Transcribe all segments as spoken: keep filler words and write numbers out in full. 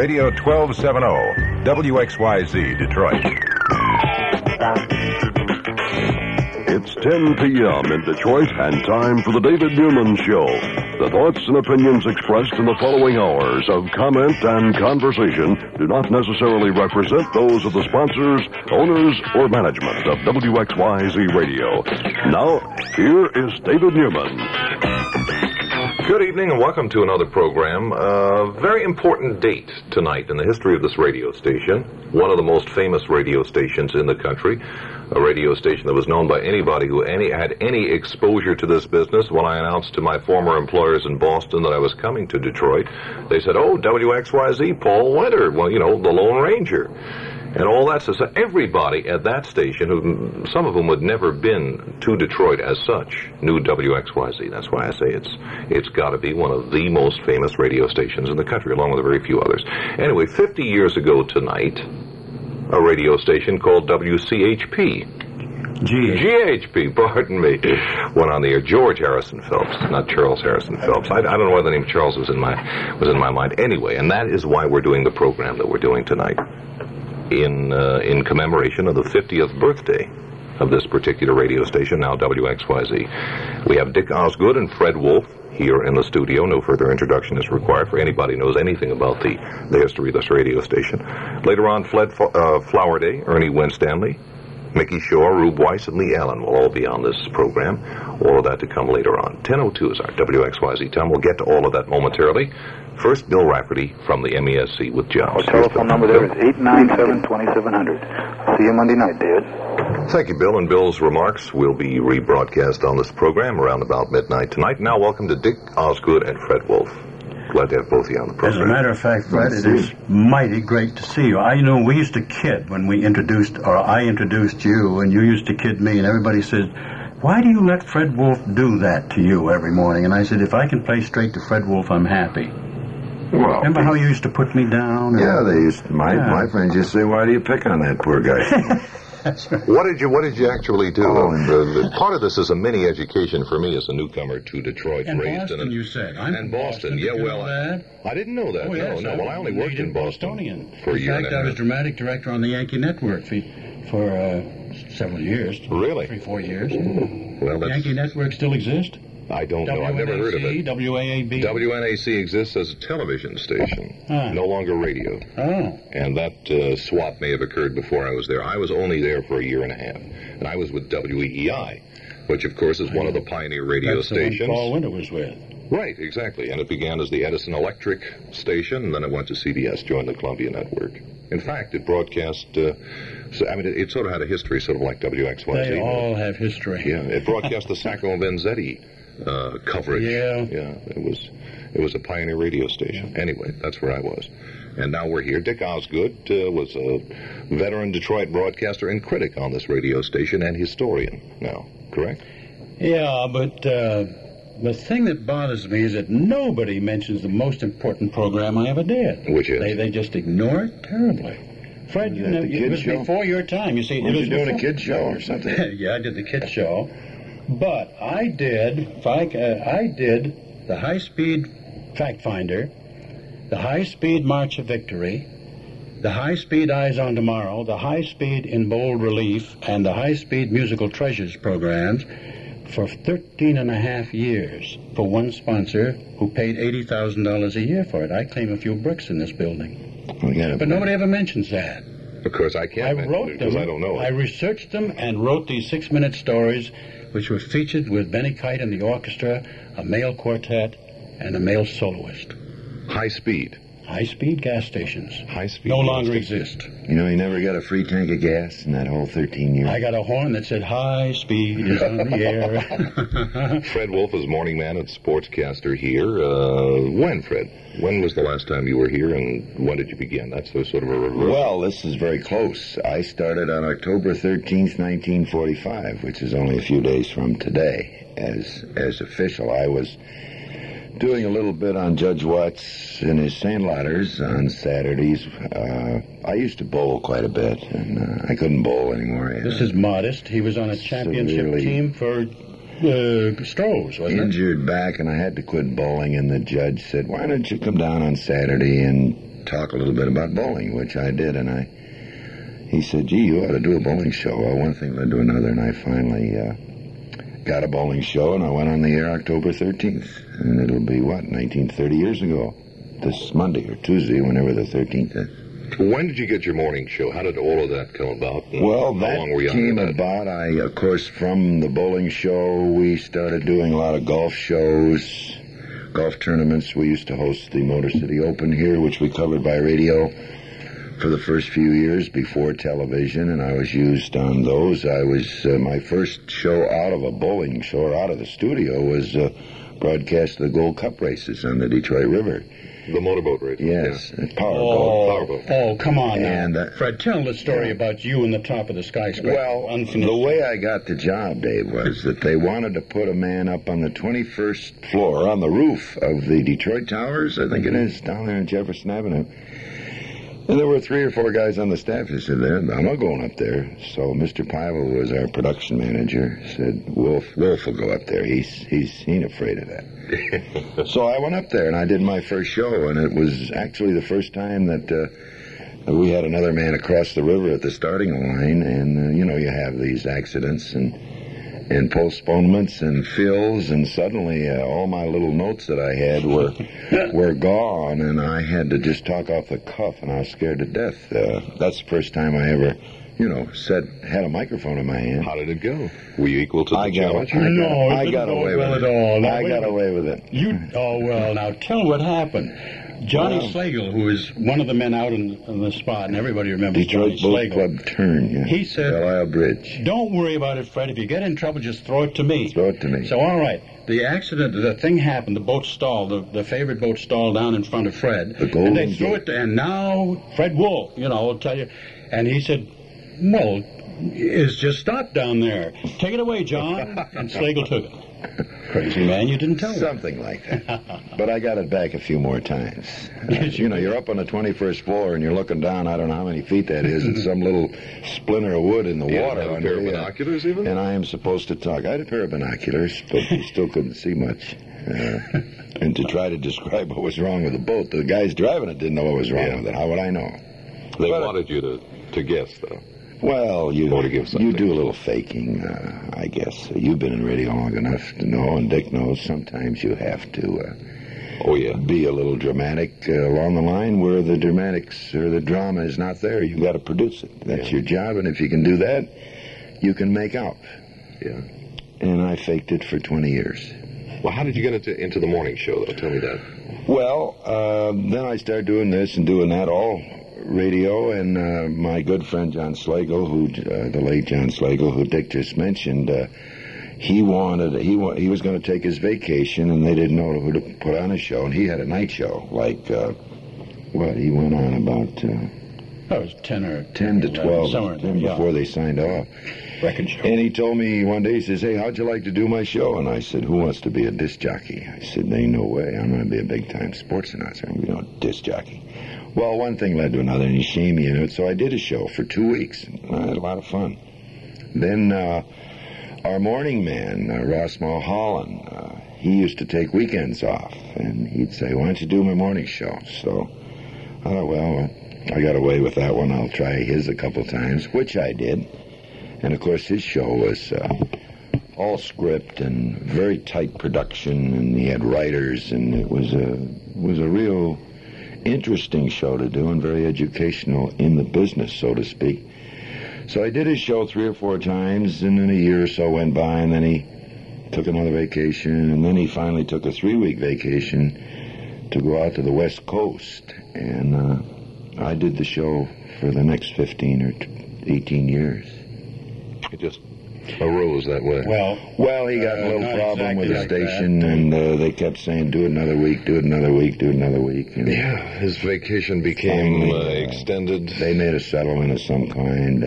Radio twelve seventy, W X Y Z, Detroit. It's ten p.m. in Detroit and time for the David Newman Show. The thoughts and opinions expressed in the following hours of comment and conversation do not necessarily represent those of the sponsors, owners, or management of W X Y Z Radio. Now, here is David Newman. Good evening and welcome to another program. A very important date tonight in the history of this radio station. One of the most famous radio stations in the country. A radio station that was known by anybody who any had any exposure to this business. When I announced to my former employers in Boston that I was coming to Detroit, they said, oh, W X Y Z, Paul Winter, well, you know, the Lone Ranger. And all that, so everybody at that station, who some of whom had never been to Detroit as such, knew W X Y Z. That's why I say it's it's got to be one of the most famous radio stations in the country, along with a very few others. Anyway, fifty years ago tonight, a radio station called W C H P. G H P, pardon me, went on the air. George Harrison Phelps, not Charles Harrison Phelps. I, I don't know why the name Charles was in my was in my mind. Anyway, and that is why we're doing the program that we're doing tonight. In uh, in commemoration of the fiftieth birthday of this particular radio station, now W X Y Z. We have Dick Osgood and Fred Wolf here in the studio. No further introduction is required for anybody who knows anything about the, the history of this radio station. Later on, Fled uh, Flowerday, Ernie Winstanley, Mickey Shaw, Rube Weiss, and Lee Allen will all be on this program. All of that to come later on. ten oh two is our W X Y Z time. We'll get to all of that momentarily. First, Bill Rafferty from the M E S C with John. Our telephone number there is eight nine seven, two seven zero zero. See you Monday night, David. Thank you, Bill. And Bill's remarks will be rebroadcast on this program around about midnight tonight. Now, welcome to Dick Osgood and Fred Wolf. Glad to have both of you on the program. As a matter of fact, Fred, it is mighty great to see you. I know we used to kid when we introduced, or I introduced you, and you used to kid me, and everybody says, why do you let Fred Wolf do that to you every morning? And I said, if I can play straight to Fred Wolf, I'm happy. Well, remember how you used to put me down? Yeah, they used to, my, yeah. my friends used to say, why do you pick on that poor guy? That's right. What did you What did you actually do? Oh, the, the, part of this is a mini education for me as a newcomer to Detroit, and raised Boston, in a, you said. I'm and Boston. Boston. Yeah, Did well, I, I didn't know that. Oh, no, yes, no. Well, I only worked in Boston Bostonian. for a in year fact, and a half. I was dramatic director on the Yankee Network for, for uh, several years. Really? Three, four years. Ooh, well, that's... Yankee Network still exists? I don't know. I've never heard of it. W A A B W N A C exists as a television station, ah. no longer radio. Oh. And that uh, swap may have occurred before I was there. I was only there for a year and a half, and I was with W E E I, which, of course, is one of the pioneer radio That's stations. The one Paul Winter was with. Right, exactly. And it began as the Edison Electric station, and then it went to C B S, joined the Columbia Network. In fact, it broadcast, uh, so, I mean, it, it sort of had a history, sort of like W X Y Z. They all have history. Yeah, it broadcast the Sacco and Vanzetti uh, coverage. Yeah. Yeah, it was, it was a pioneer radio station. Anyway, that's where I was. And now we're here. Dick Osgood uh, was a veteran Detroit broadcaster and critic on this radio station and historian now, correct? Yeah, but uh, the thing that bothers me is that nobody mentions the most important program I ever did. Which is? They, they just ignore it terribly. Fred, you know, it was show? before your time. You see, Were it was you doing before... a kid show or something? Yeah, I did the kid show. But I did, if I, uh, I did the high-speed fact finder, the high-speed March of Victory, the high-speed Eyes on Tomorrow, the high-speed In Bold Relief, and the high-speed Musical Treasures programs for thirteen and a half years for one sponsor who paid eighty thousand dollars a year for it. I claim a few bricks in this building. But nobody ever mentions that. Of course, I can't I wrote it because them, I don't know it. I researched them and wrote these six-minute stories, which were featured with Benny Kite and the orchestra, a male quartet, and a male soloist. High speed. High-speed gas stations. High speed. No longer exist. You know, you never got a free tank of gas in that whole thirteen years. I got a horn that said, high speed is on the air. Fred Wolf is morning man and sportscaster here. Uh, when, Fred? When was the last time you were here, and when did you begin? That's a sort of a reverse. Well, this is very close. I started on October thirteenth, nineteen forty-five, which is only a few days from today, as as official. I was doing a little bit on Judge Watts and his sandlotters on Saturdays. Uh, I used to bowl quite a bit, and uh, I couldn't bowl anymore. This is modest. He was on a championship Severely team for uh, Strohs, wasn't injured back, and I had to quit bowling, and the judge said, why don't you come down on Saturday and talk a little bit about bowling, which I did, and I. He said, "Gee, you ought to do a bowling show." Well, one thing led to another, and I finally uh, got a bowling show, and I went on the air October thirteenth, and it'll be what, nineteen, thirty years ago, this Monday or Tuesday, whenever the thirteenth is. When did you get your morning show? How did all of that come about? Well, how that long were you came on that? about. I, of course, from the bowling show, we started doing a lot of golf shows, golf tournaments. We used to host the Motor City Open here, which we covered by radio for the first few years before television, and I was used on those. I was, uh, my first show out of a bowling show, or out of the studio, was uh, broadcast the Gold Cup races on the Detroit River. The motorboat race. Yes, yeah. powerboat. Oh, Powerboat. oh, come on And, now. uh, Fred, tell the story yeah. about you in the top of the skyscraper. Well, Unfinished. the way I got the job, Dave, was that they wanted to put a man up on the twenty-first floor, on the roof of the Detroit Towers, I think it is, down there in Jefferson Avenue. And there were three or four guys on the staff who said, I'm not going up there. So Mister Pivel, who was our production manager, said, Wolf, Wolf will go up there. He's, he's, he ain't afraid of that. So I went up there, and I did my first show, and it was actually the first time that uh, we had another man across the river at the starting line, and, uh, you know, you have these accidents and and postponements and fills, and suddenly uh, all my little notes that I had were were gone, and I had to just talk off the cuff, and I was scared to death. Uh, that's the first time I ever, you know, said had a microphone in my hand. How did it go? Were you equal to the I got, challenge? I got, No, it I didn't got go away well with at it. all. Now, I wait got a away with it. You, oh, well, now tell what happened. Johnny Well, Slagle, who is one of the men out in, in the spot, and everybody remembers Detroit Johnny Boat Slagle. Club turn, yeah. He said, Belle Isle Bridge. Don't worry about it, Fred. If you get in trouble, just throw it to me. Throw it to me. So, all right. The accident, the thing happened. The boat stalled. The, the favorite boat stalled down in front of Fred. The Golden And they threw Gate. it, and now Fred Wolf, you know, will tell you. And he said, well, it's just stopped down there. Take it away, John. And Slagle took it. Crazy man, you didn't tell me. Something like that. But I got it back a few more times. Uh, you know, you're up on the twenty-first floor and you're looking down, I don't know how many feet that is, and some little splinter of wood in the You water. had a under pair of you. binoculars even? And I am supposed to talk. I had a pair of binoculars, but you still couldn't see much. Uh, and to try to describe what was wrong with the boat, the guys driving it didn't know what was wrong Yeah. with it. How would I know? They But- wanted you to, to guess, though. Well, you Or to give you something. do a little faking, uh, I guess. You've been in radio long enough to know, and Dick knows, sometimes you have to uh, Oh, yeah. be a little dramatic uh, along the line where the dramatics or the drama is not there. You've got to produce it. That's Yeah. your job, and if you can do that, you can make out. Yeah. And I faked it for twenty years. Well, how did you get into, into the morning show, though? Tell me that. Well, uh, then I started doing this and doing that, all radio, and uh, my good friend John Slagle, who uh, the late John Slagle, who Dick just mentioned, uh, he wanted he wa- he was going to take his vacation, and they didn't know who to put on his show, and he had a night show, like uh, what he went on about uh, That was ten or ten to twelve, somewhere in there, then yeah. before they signed off. Record show. And he told me one day, he says, hey, how'd you like to do my show? And I said, who wants to be a disc jockey? I said, there ain't no way. I'm going to be a big-time sports announcer. I'm going to be no disc jockey. Well, one thing led to another, and he shamed me into it, so I did a show for two weeks. And I had a lot of fun. Then uh, our morning man, uh, Ross Mulholland, uh, he used to take weekends off, and he'd say, why don't you do my morning show? So I thought, well, I got away with that one. I'll try his a couple times, which I did. And, of course, his show was uh, all script and very tight production, and he had writers, and it was a was a real interesting show to do and very educational in the business, so to speak. So I did his show three or four times, and then a year or so went by, and then he took another vacation, and then he finally took a three-week vacation to go out to the West Coast. And uh, I did the show for the next fifteen or eighteen years. It just arose that way. Well, Well, he got Uh, a little not problem with the exactly like station, that. and uh, they kept saying, do it another week, do it another week, do it another week. And yeah, his vacation became Finally, uh, uh, extended. they made a settlement of some kind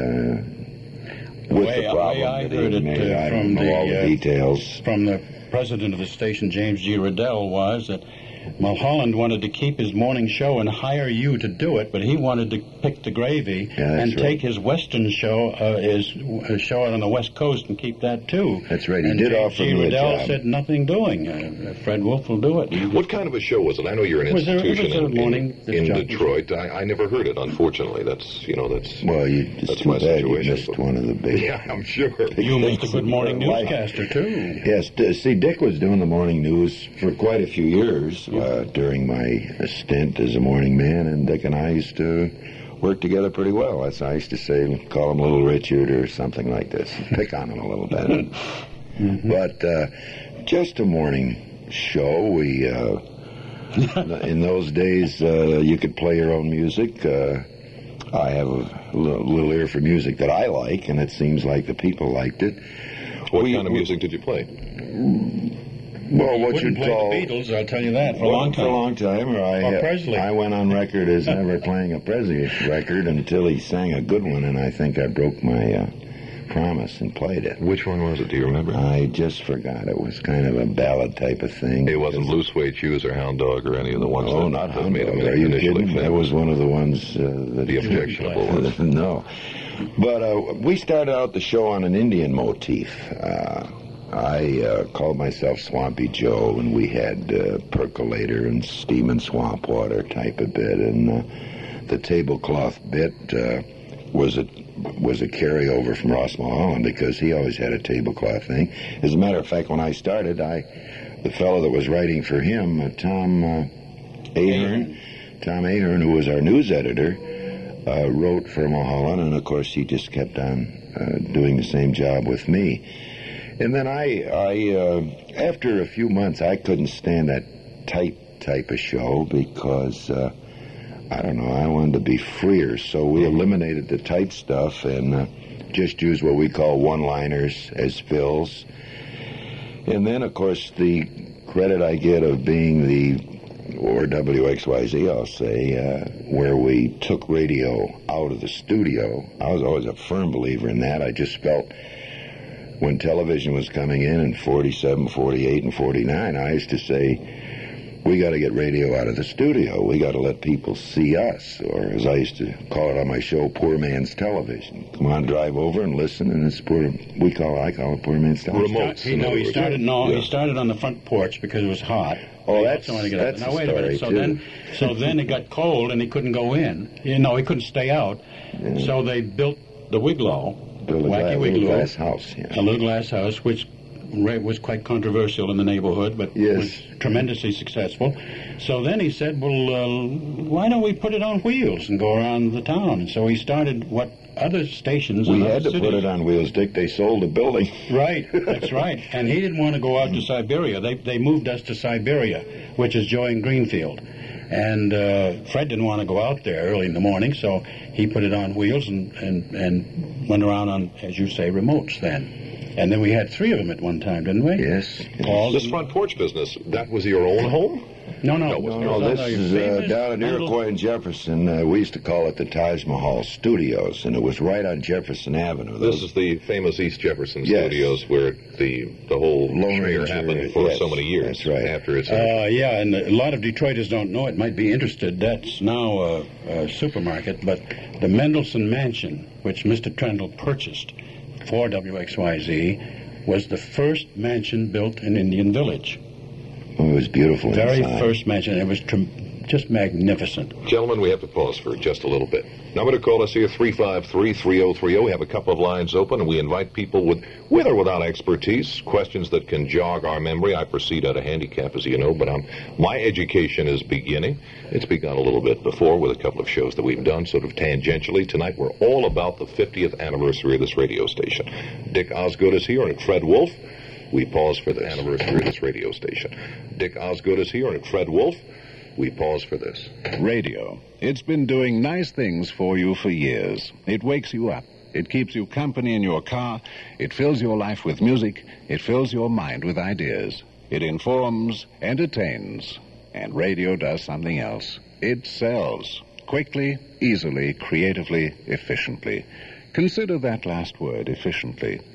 uh, with way- the the problem way I that he heard it, made. uh, I from don't know all the, the uh, details. from the president of the station, James G. Riddell, was that Mulholland wanted to keep his morning show and hire you to do it, but he wanted to pick the gravy Yeah, that's and right. take his Western show, uh, his, his show out on the West Coast and keep that too. That's right. He and did G. offer G. me a Riddell job. said nothing doing. Uh, Fred Wolf will do it. What kind of a show was it? I know you're an Was there- it was institution a in, morning in, in disc jockey Detroit. I, I never heard it, unfortunately. That's, you know, that's... Well, you, it's That's too my bad you situation, missed but- one of the big... Yeah, I'm sure. You missed a good morning Like- newscaster too. Yes, d- see, Dick was doing the morning news for quite a few years uh, during my stint as a morning man, and Dick and I used to work together pretty well. That's I used to say, call him Little Richard or something like this, pick on him a little bit. Mm-hmm. But uh, just a morning show. We uh, in those days uh, you could play your own music. Uh, I have a little, little ear for music that I like, and it seems like the people liked it. What We- kind of we- music did you play? Well, what Wouldn't you'd play call the Beatles, I'll tell you that, for a Well, long For a time. long time, or I, Or Presley. I went on record as never playing a Presley record until he sang a good one, and I think I broke my uh, promise and played it. Which one was it? Do you remember? I just forgot. It was kind of a ballad type of thing. It wasn't Blue Suede Shoes or Hound Dog or any of the ones Oh, that, not that Hound made Dog. him Are you initially kidding? That famous. was one of the ones uh, that The objectionable ones. No. But uh, we started out the show on an Indian motif. Uh, I uh, called myself Swampy Joe, and we had uh, percolator and steaming swamp water type of bit, and uh, the tablecloth bit uh, was a was a carryover from Ross Mulholland because he always had a tablecloth thing. As a matter of fact, when I started, I the fellow that was writing for him, uh, Tom uh, Ahern, Tom Ahern, who was our news editor, uh, wrote for Mulholland, and of course he just kept on uh, doing the same job with me. And then I, I uh, after a few months, I couldn't stand that tight type of show because, uh, I don't know, I wanted to be freer. So we eliminated the tight stuff and uh, just used what we call one-liners as fills. And then, of course, the credit I get of being the, or W X Y Z, I'll say, uh, where we took radio out of the studio. I was always a firm believer in that. I just felt when television was coming in in forty-seven, forty-eight, and forty-nine, I used to say, we got to get radio out of the studio. We got to let people see us, or as I used to call it on my show, poor man's television. Come on, drive over and listen, and it's poor, we call it, I call it poor man's television. Remotes. He, in no, other he words. started. No, Yeah. he started on the front porch because it was hot. Oh, He that's- wanted to get up. that's Now a wait a minute. So story, too. then, so then it got cold and he couldn't go in. You know, he couldn't stay out. So they built the Wigglow, Build a Wacky gla- Wigglow, little glass house, yeah. a little glass house, which ra- was quite controversial in the neighborhood, but Yes. was tremendously successful. So then he said, well, uh, why don't we put it on wheels and go around the town? And so he started what other stations We in had other to put cities- it on wheels, Dick. They sold the building. Right, that's right. And he didn't want to go out to Siberia. They they moved us to Siberia, which is Joy and Greenfield. And uh, Fred didn't want to go out there early in the morning, so he put it on wheels and, and, and went around on, as you say, remotes then. And then we had three of them at one time, didn't we? Yes. Paul, This front porch business, that was your own home? No, no. No, it was- No, it no, was this on a is uh, famous down at little- Iroquois and Jefferson. Uh, we used to call it the Taj Mahal Studios, and it was right on Jefferson Avenue. This is the famous East Jefferson Yes. Studios where the the whole Lone schmear Ranger, happened for yes, so many years. that's right. After its Uh, yeah, and a lot of Detroiters don't know it, might be interested. That's now a, a supermarket, but the Mendelssohn Mansion, which Mister Trendle purchased for W X Y Z, was the first mansion built in Indian Village. Oh, it was beautiful Very inside. first mansion. It was tr- just magnificent. Gentlemen, we have to pause for just a little bit. Number to call us here, three five three, three oh three oh. We have a couple of lines open, and we invite people with, with or without expertise, questions that can jog our memory. I proceed at a handicap, as you know, but um, my education is beginning. It's begun a little bit before with a couple of shows that we've done, sort of tangentially. Tonight, we're all about the fiftieth anniversary of this radio station. Dick Osgood is here, and Fred Wolf. We pause for the anniversary of this radio station. Dick Osgood is here, and Fred Wolf. We pause for this. Radio. It's been doing nice things for you for years. It wakes you up. It keeps you company in your car. It fills your life with music. It fills your mind with ideas. It informs, entertains. And radio does something else. It sells. Quickly, easily, creatively, efficiently. Consider that last word, efficiently.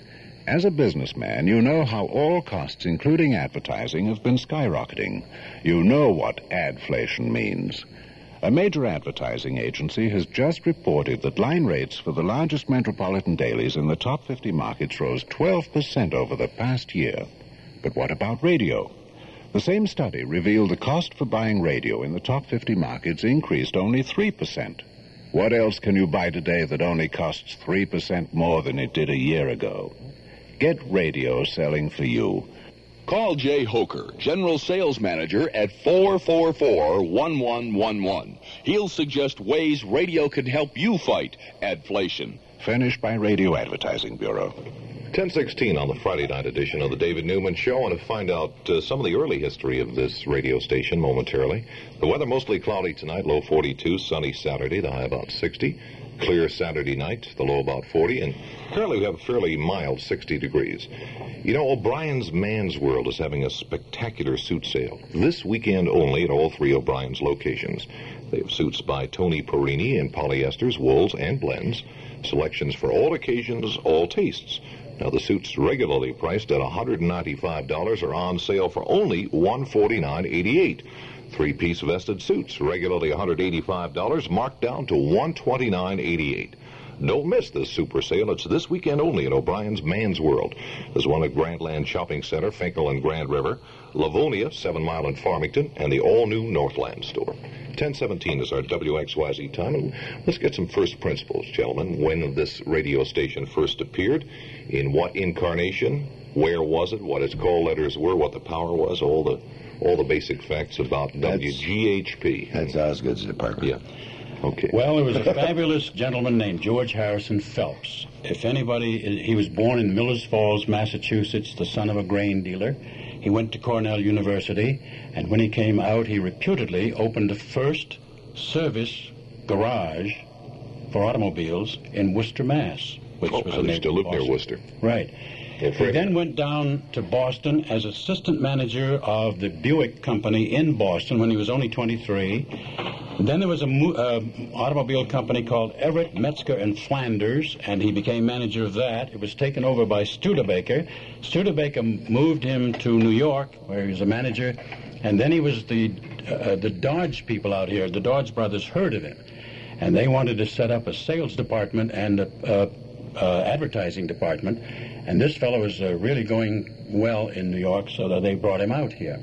As a businessman, you know how all costs, including advertising, have been skyrocketing. You know what adflation means. A major advertising agency has just reported that line rates for the largest metropolitan dailies in the top fifty markets rose twelve percent over the past year. But what about radio? The same study revealed the cost for buying radio in the top fifty markets increased only three percent. What else can you buy today that only costs three percent more than it did a year ago? Get radio selling for you. Call Jay Hoker, General Sales Manager, at four four four, one one one one. He'll suggest ways radio can help you fight adflation. Furnished by Radio Advertising Bureau. ten sixteen on the Friday night edition of the David Newman Show. I want to find out uh, some of the early history of this radio station momentarily. The weather mostly cloudy tonight, low forty-two, sunny Saturday, the high about sixty. Clear Saturday night, the low about forty, and currently we have a fairly mild sixty degrees. You know, O'Brien's Man's World is having a spectacular suit sale this weekend only at all three O'Brien's locations. They have suits by Tony Perini in polyesters, wools, and blends. Selections for all occasions, all tastes. Now, the suits regularly priced at one hundred ninety-five dollars are on sale for only one hundred forty-nine eighty-eight. Three-piece vested suits, regularly one hundred eighty-five dollars, marked down to one hundred twenty-nine eighty-eight. Don't miss this super sale. It's this weekend only at O'Brien's Man's World. There's one at Grandland Shopping Center, Finkel and Grand River, Livonia, Seven Mile and Farmington, and the all-new Northland store. ten seventeen is our W X Y Z time, and let's get some first principles, gentlemen. When this radio station first appeared, in what incarnation, where was it, what its call letters were, what the power was, all the all the basic facts about W G H P. That's Osgood's department. Yeah. Okay. Well, there was a fabulous gentleman named George Harrison Phelps. If anybody, he was born in Millers Falls, Massachusetts, the son of a grain dealer. He went to Cornell University, and when he came out, he reputedly opened the first service garage for automobiles in Worcester, Mass. Which oh, was I used to live near Worcester. Right. Yeah, he then went down to Boston as assistant manager of the Buick Company in Boston when he was only twenty-three. And then there was an uh, automobile company called Everett, Metzger, and Flanders, and he became manager of that. It was taken over by Studebaker. Studebaker moved him to New York, where he was a manager, and then he was the uh, the Dodge people out here. The Dodge brothers heard of him, and they wanted to set up a sales department and a, a Uh, advertising department, and this fellow was uh, really going well in New York, so that they brought him out here.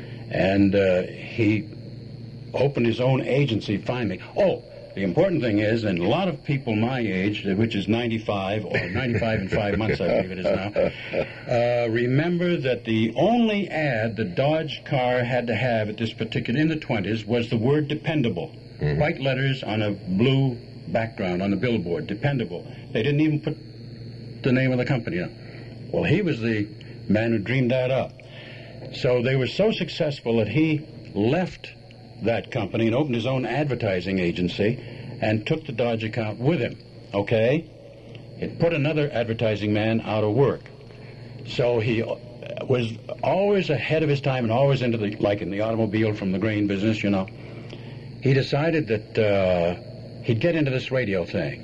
And uh, he opened his own agency finally. Oh, the important thing is, and a lot of people my age, which is ninety-five, or ninety-five and five months, I believe it is now, uh, remember that the only ad the Dodge car had to have at this particular, in the twenties, was the word dependable. Mm-hmm. White letters on a blue background on the billboard, dependable. They didn't even put the name of the company on. Well, he was the man who dreamed that up. So they were so successful that he left that company and opened his own advertising agency and took the Dodge account with him, okay? It put another advertising man out of work. So he was always ahead of his time and always into the, like in the automobile from the grain business, you know. He decided that uh, he'd get into this radio thing.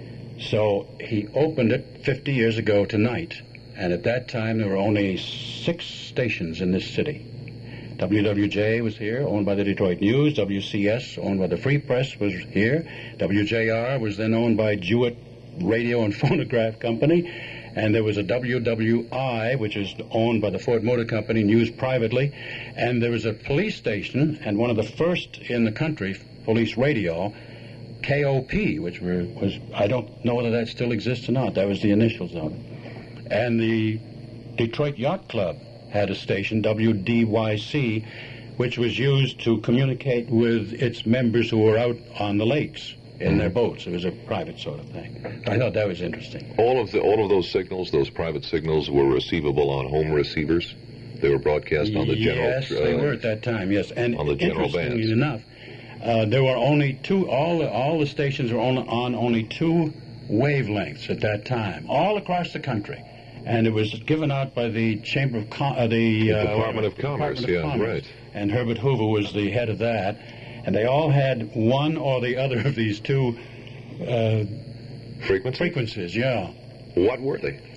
So he opened it fifty years ago tonight, and at that time there were only six stations in this city. W W J was here, owned by the Detroit News. W C S, owned by the Free Press, was here. W J R was then owned by Jewett Radio and Phonograph Company. And there was a W W I, which is owned by the Ford Motor Company and used privately. And there was a police station, and one of the first in the country, police radio, K O P, which were, was, I don't know whether that still exists or not. That was the initials of it. And the Detroit Yacht Club had a station, W D Y C, which was used to communicate with its members who were out on the lakes in their boats. It was a private sort of thing. I thought that was interesting. All of the all of those signals, those private signals, were receivable on home receivers. They were broadcast on the general. Yes, uh, they were at that time. Yes, and on the general interestingly bands. enough, uh, there were only two. All the, all the stations were on, on only two wavelengths at that time, all across the country, and it was given out by the Chamber of Com- uh, the, the uh, Department of Commerce. Department of yeah, Commerce. right. And Herbert Hoover was the head of that, and they all had one or the other of these two uh, frequencies. Frequencies, yeah. What were they?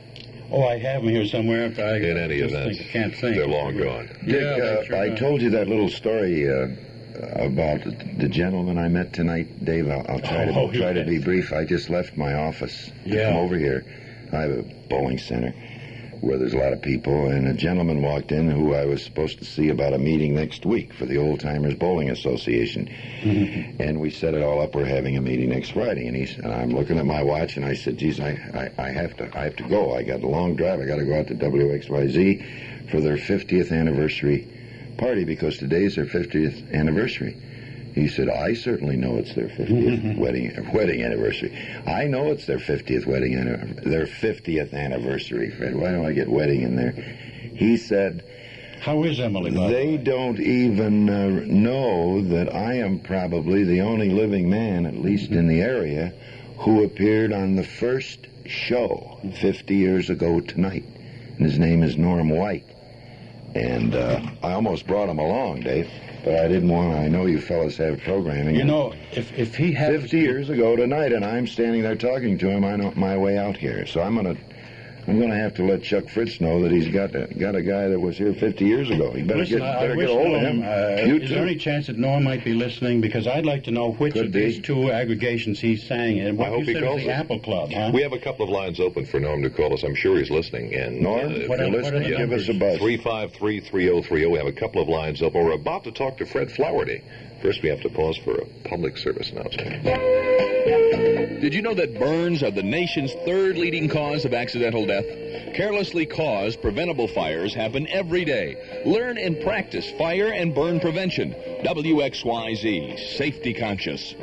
Oh, I have them here somewhere. If I In any just event, think, I can't think. they're long gone. Dick, Yeah, uh, they sure I are. told you that little story uh, about the, the gentleman I met tonight. Dave, I'll, I'll try to Oh, try to yes. be brief. I just left my office to Yeah. come over here. I have a bowling center where there's a lot of people, and a gentleman walked in who I was supposed to see about a meeting next week for the Old Timers Bowling Association. Mm-hmm. And we set it all up. We're having a meeting next Friday, and he's and I'm looking at my watch, and I said, "Geez, I, I, I have to I have to go. I got a long drive. I got to go out to W X Y Z for their fiftieth anniversary party because today's their fiftieth anniversary." He said, "I certainly know it's their fiftieth wedding wedding anniversary. I know it's their fiftieth wedding anniversary. Their fiftieth anniversary, Fred. Why don't I get wedding in there?" He said, How is Emily, by the "They way? don't even uh, know that I am probably the only living man, at least in the area, who appeared on the first show fifty years ago tonight. And his name is Norm White. And uh, I almost brought him along, Dave, but I didn't want to. I know you fellas have programming. You know, if if he had fifty years ago tonight, and I'm standing there talking to him on my way out here. So I'm gonna, I'm gonna have to let Chuck Fritz know that he's got a, got a guy that was here fifty years ago. He better Listen, get I, I better wish get a hold of Norm, him. uh, You is too. there any chance that Norm might be listening? Because I'd like to know which Could of be. these two aggregations he sang in. What I hope you he said was calls the us. Apple Club, huh? We have a couple of lines open for Norm to call us. I'm sure he's listening. And Norm, uh, if what you're are- what listening, are the give us a numbers? buzz. three five three, three oh three oh. We have a couple of lines open. We're about to talk to Fred Flowerday. First, we have to pause for a public service announcement. Did you know that burns are the nation's third leading cause of accidental death? Carelessly caused preventable fires happen every day. Learn and practice fire and burn prevention. W X Y Z, safety conscious.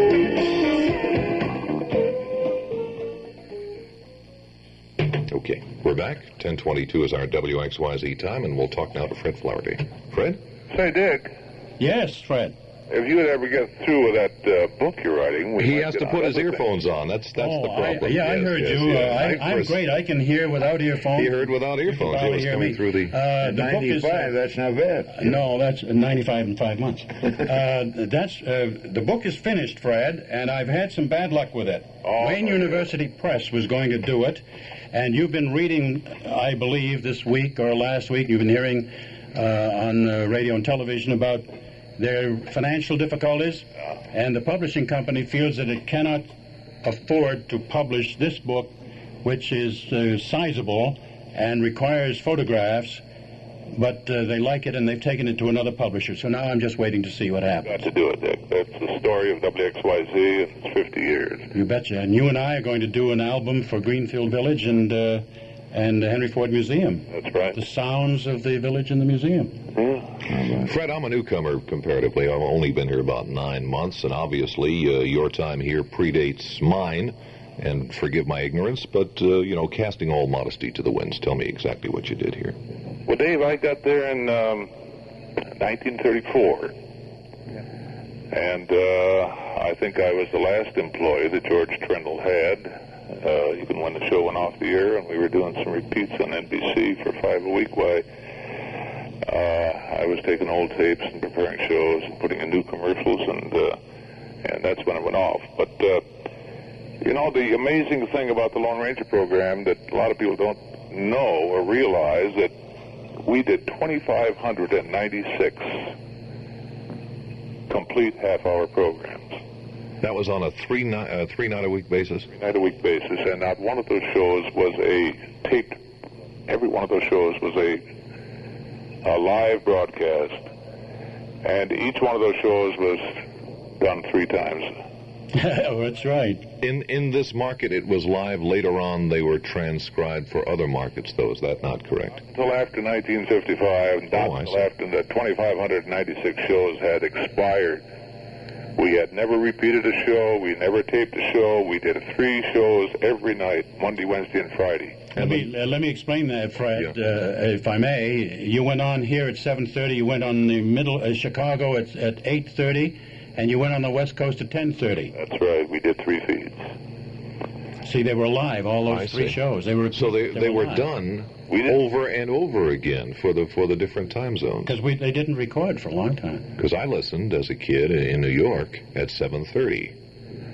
Okay, we're back. ten twenty-two is our W X Y Z time, and we'll talk now to Fred Flowerday. Fred? Say, Dick, Yes, Fred. if you would ever get through with that uh, book you're writing, we He might has get to on put his other earphones on. That's that's oh, the problem. I, yeah, I Yes, heard yes, you. yes. Uh, Thanks I, I'm for- great. I can hear without earphones. He heard without You can earphones. He probably was hear coming me. through the... Uh, the book is, ninety-five, that's not bad. No, that's ninety-five in five months. uh, that's uh, the book is finished, Fred, and I've had some bad luck with it. Oh, Wayne okay. University Press was going to do it, and you've been reading, I believe, this week or last week. You've been hearing uh, on uh, radio and television about their financial difficulties, and the publishing company feels that it cannot afford to publish this book, which is uh, sizable and requires photographs, but uh, they like it and they've taken it to another publisher. So now I'm just waiting to see what Got happens. to do it, Dick. That's the story of W X Y Z, and it's fifty years. You betcha. And you and I are going to do an album for Greenfield Village and uh, and the Henry Ford Museum. That's right. The sounds of the village and the museum. Yeah. Fred, I'm a newcomer comparatively. I've only been here about nine months, and obviously uh, your time here predates mine. And forgive my ignorance, but, uh, you know, casting all modesty to the winds, tell me exactly what you did here. Well, Dave, I got there in um, nineteen thirty-four. And uh, I think I was the last employee that George Trendle had. Uh, even when the show went off the air and we were doing some repeats on N B C for five a week, why, uh, I was taking old tapes and preparing shows and putting in new commercials, and uh, and that's when it went off. But, uh, you know, the amazing thing about the Lone Ranger program that a lot of people don't know or realize that we did two thousand five hundred ninety-six complete half-hour programs. That was on a three night, uh, three night a week basis? Night a week basis, and not one of those shows was a taped. Every one of those shows was a, a live broadcast, and each one of those shows was done three times. Oh, that's right. In in this market, it was live. Later on, they were transcribed for other markets, though. Is that not correct? Until after nineteen fifty-five, not Oh, I until see. after the two thousand five hundred ninety-six shows had expired. We had never repeated a show. We never taped a show. We did three shows every night, Monday, Wednesday, and Friday. Let me, uh, let me explain that, Fred, uh, if I may. You went on here at seven thirty. You went on the middle uh, Chicago at, at eight thirty, and you went on the West Coast at ten thirty. That's right. We did three feeds. See, they were live, all those I three see. shows. They were So they, they were live. done We did- over and over again for the for the different time zones. Because we they didn't record for a long time. Because I listened as a kid in New York at seven thirty.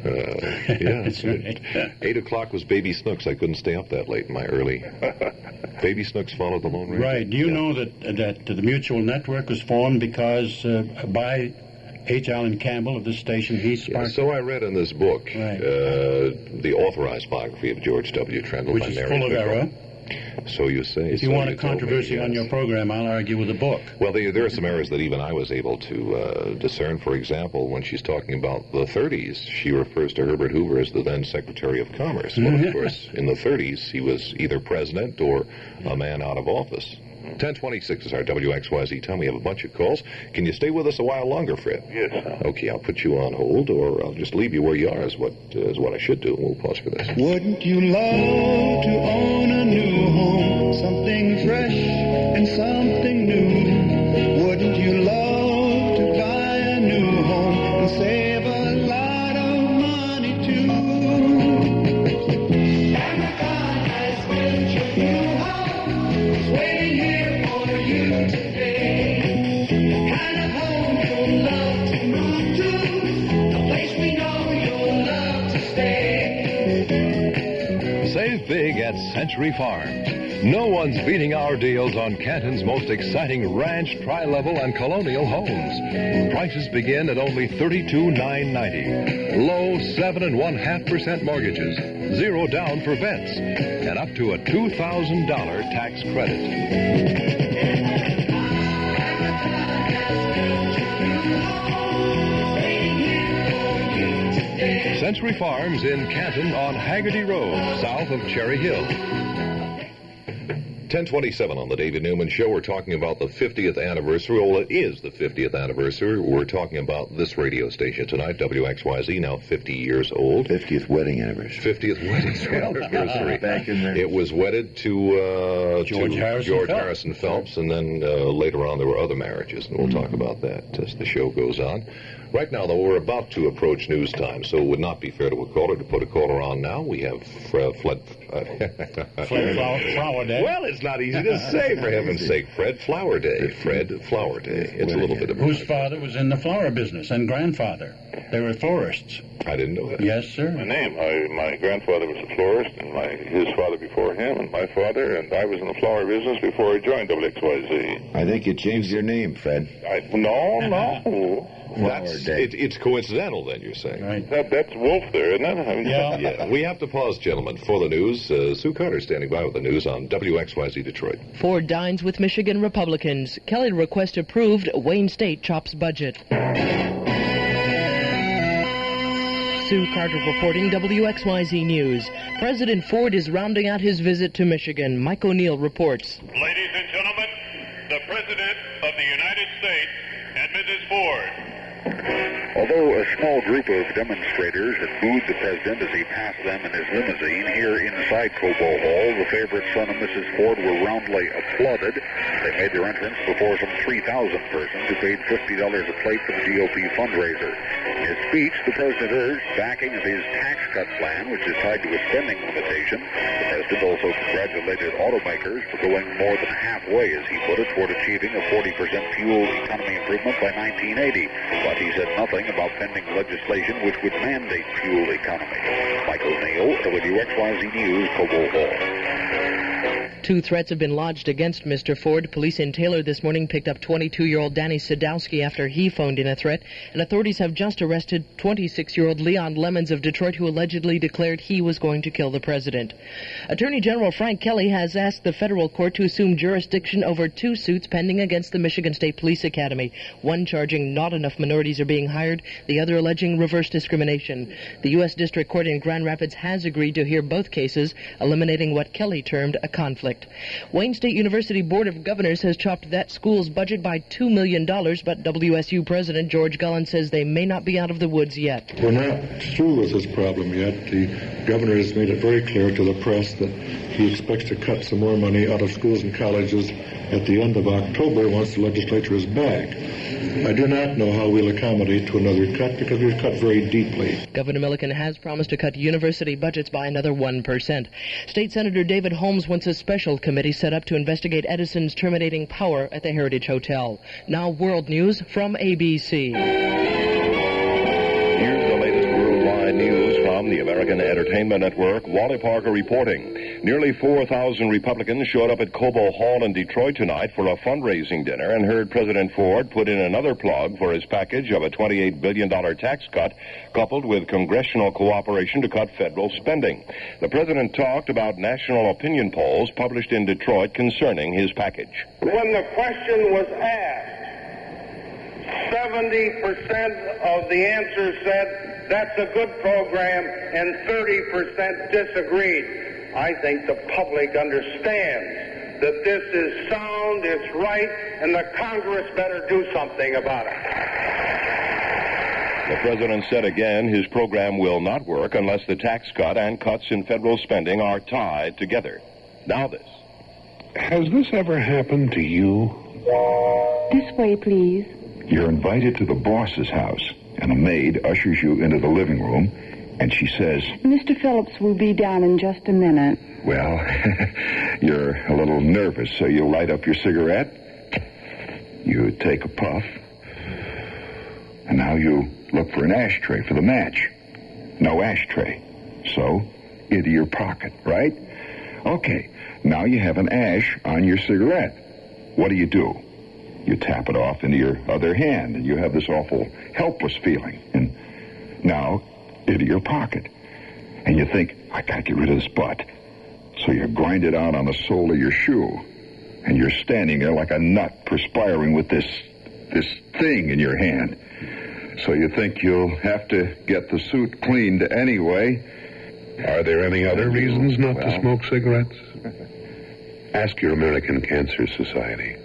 Uh, yeah. That's right. Eight o'clock was Baby Snooks. I couldn't stay up that late in my early. Baby Snooks followed the Lone Ranger. Right. Do you yeah. know that that the Mutual Network was formed because uh, by H. Allen Campbell of this station, he sparked... Yeah, so I read in this book, right. uh, the authorized biography of George W. Trendle. Which by is Mary full of Pickle. error. So you say. If you so want you a told me, controversy on yes. your program, I'll argue with the book. Well, there, there are some errors that even I was able to uh, discern. For example, when she's talking about the thirties, she refers to Herbert Hoover as the then Secretary of Commerce. Well, of course, in the thirties, he was either president or a man out of office. ten twenty-six is our W X Y Z time. We have a bunch of calls. Can you stay with us a while longer, Fred? Yes. Okay, I'll put you on hold, or I'll just leave you where you are, is what, uh, is what I should do. We'll pause for this. Wouldn't you love to own a new home, something fresh and something new? Wouldn't you love to buy a new home and save a lot of money too? Amazon has built your new home, it's waiting here for you today. The kind of home you'll love to move to, the place we know you'll love to stay. Save big at Century Farms. No one's beating our deals on Canton's most exciting ranch, tri-level, and colonial homes. Prices begin at only thirty-two thousand nine hundred ninety dollars. Low seven and one half percent mortgages, zero down for vets, and up to a two thousand dollars tax credit. Century Farms in Canton on Haggerty Road, south of Cherry Hill. ten twenty-seven on the David Newman Show. We're talking about the fiftieth anniversary. Well, it is the fiftieth anniversary. We're talking about this radio station tonight, W X Y Z, now fifty years old. fiftieth wedding anniversary. fiftieth wedding anniversary. Back in there. It was wedded to, uh, George to Harrison George Phelps. Harrison Phelps, and then uh, later on there were other marriages, and we'll Mm-hmm. talk about that as the show goes on. Right now, though, we're about to approach news time, so it would not be fair to a caller to put a caller on now. We have uh, Fred... Uh, Fred Flower, Flower Day. Well, it's not easy to say, for heaven's sake. Fred Flower Day. Fred Flower Day. It's a little bit of a... Whose father was in the flower business, and grandfather. They were florists. I didn't know that. Yes, sir. My name, I, my grandfather was a florist, and my his father before him, and my father, and I was in the flower business before I joined W X Y Z. I think you changed your name, Fred. I, no, no. That's, it, it's coincidental, then, you're saying. Right. That, that's Wolf there, isn't it? I mean, Yeah. Yeah, we have to pause, gentlemen, for the news. Uh, Sue Carter standing by with the news on W X Y Z Detroit. Ford dines with Michigan Republicans. Kelly request approved. Wayne State chops budget. Sue Carter reporting W X Y Z News. President Ford is rounding out his visit to Michigan. Mike O'Neill reports. Ladies and gentlemen, the President of the United States and Missus Ford. Although a small group of demonstrators had booed the president as he passed them in his limousine, here inside Cobo Hall, the favorite son of Missus Ford were roundly applauded. They made their entrance before some three thousand persons who paid fifty dollars a plate for the G O P fundraiser. In his speech, the president urged backing of his tax cut plan, which is tied to a spending limitation. The president also congratulated automakers for going more than halfway, as he put it, toward achieving a forty percent fuel economy improvement by nineteen eighty. But he said nothing about pending legislation which would mandate fuel economy. Michael Neal, W X Y Z News, Cobo Hall. Two threats have been lodged against Mister Ford. Police in Taylor this morning picked up twenty-two-year-old Danny Sadowski after he phoned in a threat, and authorities have just arrested twenty-six-year-old Leon Lemons of Detroit, who allegedly declared he was going to kill the president. Attorney General Frank Kelly has asked the federal court to assume jurisdiction over two suits pending against the Michigan State Police Academy, one charging not enough minorities are being hired, the other alleging reverse discrimination. The U S District Court in Grand Rapids has agreed to hear both cases, eliminating what Kelly termed a conflict. Wayne State University Board of Governors has chopped that school's budget by two million dollars, but W S U President George Gullen says they may not be out of the woods yet. We're not through with this problem yet. The governor has made it very clear to the press that he expects to cut some more money out of schools and colleges at the end of October once the legislature is back. I do not know how we'll accommodate to another cut because we've cut very deeply. Governor Milliken has promised to cut university budgets by another one percent. State Senator David Holmes wants a special committee set up to investigate Edison's terminating power at the Heritage Hotel. Now, world news from A B C. Here's the latest worldwide news From the American Entertainment Network, Wally Parker reporting. Nearly four thousand Republicans showed up at Cobo Hall in Detroit tonight for a fundraising dinner and heard President Ford put in another plug for his package of a twenty-eight billion dollars tax cut, coupled with congressional cooperation to cut federal spending. The president talked about national opinion polls published in Detroit concerning his package. When the question was asked, seventy percent of the answers said, that's a good program, and thirty percent disagreed. I think the public understands that this is sound, it's right, and the Congress better do something about it. The president said again his program will not work unless the tax cut and cuts in federal spending are tied together. Now this. Has this ever happened to you? This way, please. You're invited to the boss's house, and a maid ushers you into the living room, and she says, Mister Phillips will be down in just a minute. well, you're a little nervous, so you light up your cigarette, you take a puff, and now you look for an ashtray for the match. No ashtray. So, into your pocket, right? Okay, now you have an ash on your cigarette. What do you do? You tap it off into your other hand, and you have this awful helpless feeling. And now, into your pocket. And you think, I gotta get rid of this butt. So you grind it out on the sole of your shoe. And you're standing there like a nut, perspiring with this, this thing in your hand. So you think you'll have to get the suit cleaned anyway. Are there any other reasons not Well- to smoke cigarettes? Ask your American Cancer Society.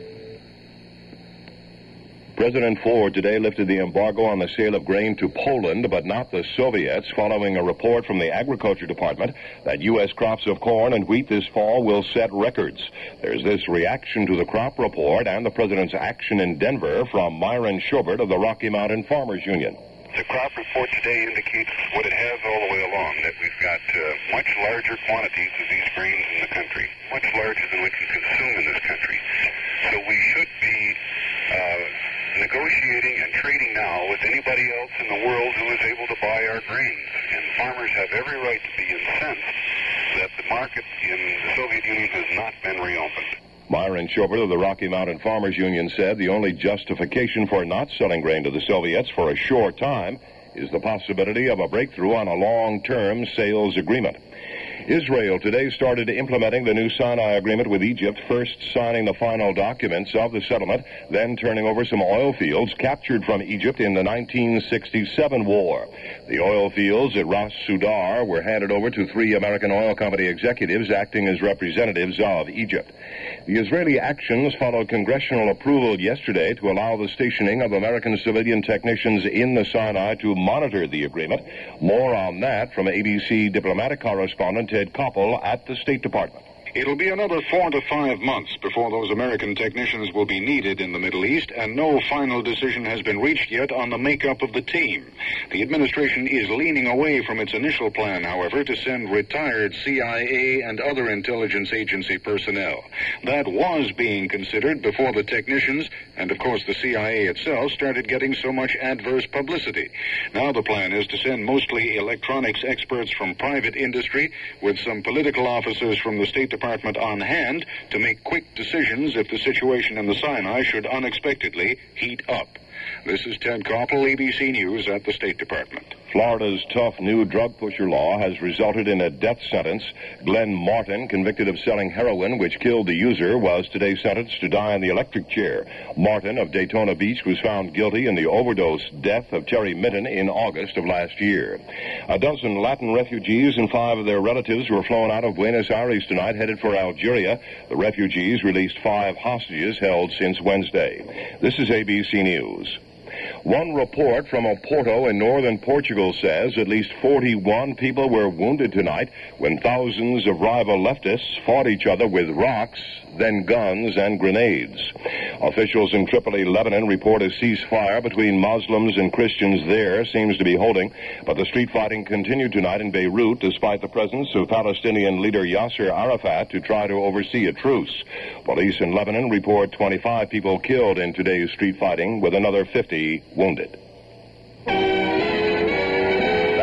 President Ford today lifted the embargo on the sale of grain to Poland, but not the Soviets, following a report from the Agriculture Department that U S crops of corn and wheat this fall will set records. There's this reaction to the crop report and the president's action in Denver from Myron Schobert of the Rocky Mountain Farmers Union. The crop report today indicates what it has all the way along, that we've got uh, much larger quantities of these grains in the country, much larger than we can consume in this country. So we should be uh, negotiating and trading now with anybody else in the world who is able to buy our grains. And farmers have every right to be incensed that the market in the Soviet Union has not been reopened. Myron Schobert of the Rocky Mountain Farmers Union said the only justification for not selling grain to the Soviets for a short time is the possibility of a breakthrough on a long-term sales agreement. Israel today started implementing the new Sinai Agreement with Egypt, first signing the final documents of the settlement, then turning over some oil fields captured from Egypt in the nineteen sixty-seven war. The oil fields at Ras Sudar were handed over to three American oil company executives acting as representatives of Egypt. The Israeli actions followed congressional approval yesterday to allow the stationing of American civilian technicians in the Sinai to monitor the agreement. More on that from A B C diplomatic correspondent Ted Koppel at the State Department. It'll be another four to five months before those American technicians will be needed in the Middle East, and no final decision has been reached yet on the makeup of the team. The administration is leaning away from its initial plan, however, to send retired C I A and other intelligence agency personnel. That was being considered before the technicians, and of course the C I A itself, started getting so much adverse publicity. Now the plan is to send mostly electronics experts from private industry with some political officers from the State Department Department on hand to make quick decisions if the situation in the Sinai should unexpectedly heat up. This is Ted Koppel, A B C News at the State Department. Florida's tough new drug pusher law has resulted in a death sentence. Glenn Martin, convicted of selling heroin, which killed the user, was today sentenced to die in the electric chair. Martin of Daytona Beach was found guilty in the overdose death of Terry Minton in August of last year. A dozen Latin refugees and five of their relatives were flown out of Buenos Aires tonight, headed for Algeria. The refugees released five hostages held since Wednesday. This is A B C News. One report from Oporto in northern Portugal says at least forty-one people were wounded tonight when thousands of rival leftists fought each other with rocks, then guns and grenades. Officials in Tripoli, Lebanon, report a ceasefire between Muslims and Christians there seems to be holding, but the street fighting continued tonight in Beirut despite the presence of Palestinian leader Yasser Arafat to try to oversee a truce. Police in Lebanon report twenty-five people killed in today's street fighting, with another fifty wounded.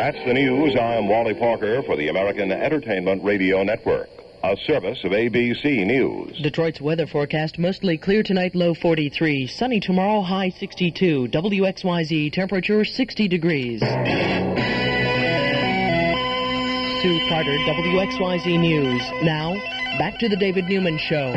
That's the news. I'm Wally Parker for the American Entertainment Radio Network, a service of A B C News. Detroit's weather forecast, mostly clear tonight, low forty-three. Sunny tomorrow, high sixty-two. W X Y Z, temperature sixty degrees. Sue Carter, W X Y Z News. Now, back to the David Newman Show.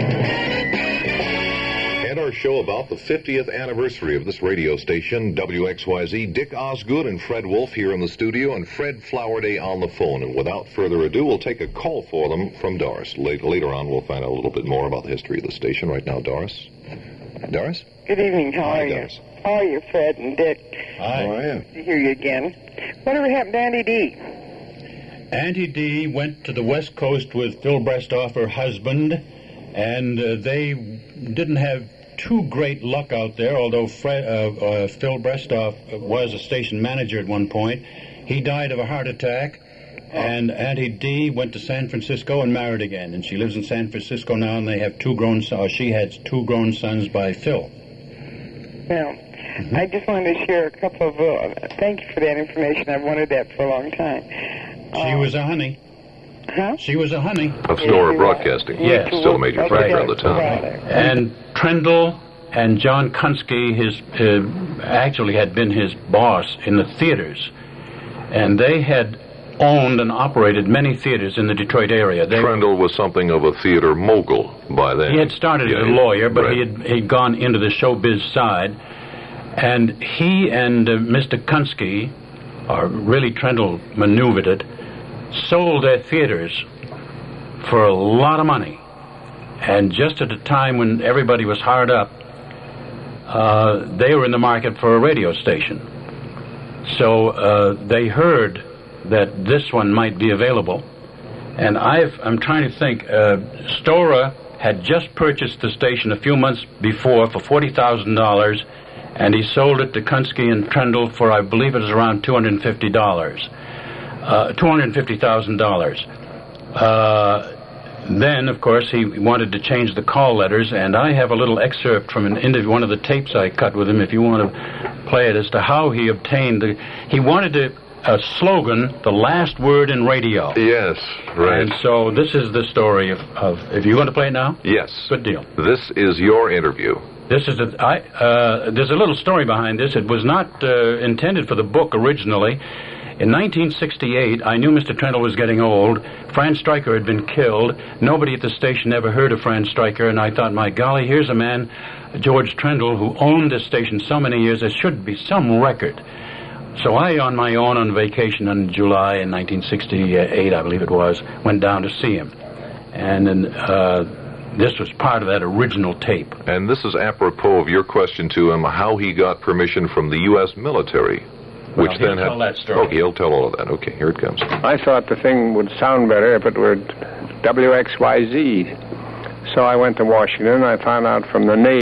And our show about the fiftieth anniversary of this radio station, W X Y Z. Dick Osgood and Fred Wolf here in the studio, and Fred Flowerday on the phone. And without further ado, we'll take a call for them from Doris. Later, later on, we'll find out a little bit more about the history of the station. Right now, Doris. Doris? Good evening. How Hi, are you? Doris. How are you, Fred and Dick? Hi. How are you? Good to hear you again. Whatever happened to Andy D? Auntie D went to the West Coast with Phil Brestoff, her husband, and uh, they didn't have too great luck out there, although Fred, uh, uh, Phil Brestoff was a station manager at one point. He died of a heart attack, and Auntie D went to San Francisco and married again, and she lives in San Francisco now, and they have two grown sons, or she has two grown sons by Phil. Well, mm-hmm. I just wanted to share a couple of, uh, thank you for that information. I've wanted that for a long time. She was a honey. Huh? She was a honey. Of Sonora Broadcasting. Yes. Still a major factor of the town. And Trendle and John Kunsky, his uh, actually had been his boss in the theaters, and they had owned and operated many theaters in the Detroit area. They, Trendle was something of a theater mogul by then. he had started Yeah, as a lawyer, but right. he had he'd gone into the showbiz side, and he and uh, Mister Kunsky, or really Trendle maneuvered it, sold their theaters for a lot of money. And just at a time when everybody was hard up, uh, they were in the market for a radio station. So uh, they heard that this one might be available. And I've, I'm trying to think, uh, Stora had just purchased the station a few months before for forty thousand dollars, and he sold it to Kunsky and Trendle for, I believe it was around two hundred fifty dollars. Uh, two hundred fifty thousand dollars. Uh, then, of course, he wanted to change the call letters, and I have a little excerpt from an interview, one of the tapes I cut with him, if you want to play it, as to how he obtained the... He wanted to, a slogan, the last word in radio. Yes, right. And so this is the story of... of if you want to play it now? Yes. Good deal. This is your interview. This is a, I, uh, there's a little story behind this. It was not uh, intended for the book originally. In nineteen sixty-eight, I knew Mister Trendle was getting old. Fran Stryker had been killed. Nobody at the station ever heard of Fran Stryker, and I thought, my golly, here's a man, George Trendle, who owned this station so many years. There should be some record. So I, on my own, on vacation in July in nineteen sixty-eight, I believe it was, went down to see him. And then, uh, this was part of that original tape. And this is apropos of your question to him, how he got permission from the U S military. Well, Which he'll then tell had, that story. Okay, he'll tell all of that. Okay, here it comes. I thought the thing would sound better if it were W X Y Z. So I went to Washington. I found out from the Navy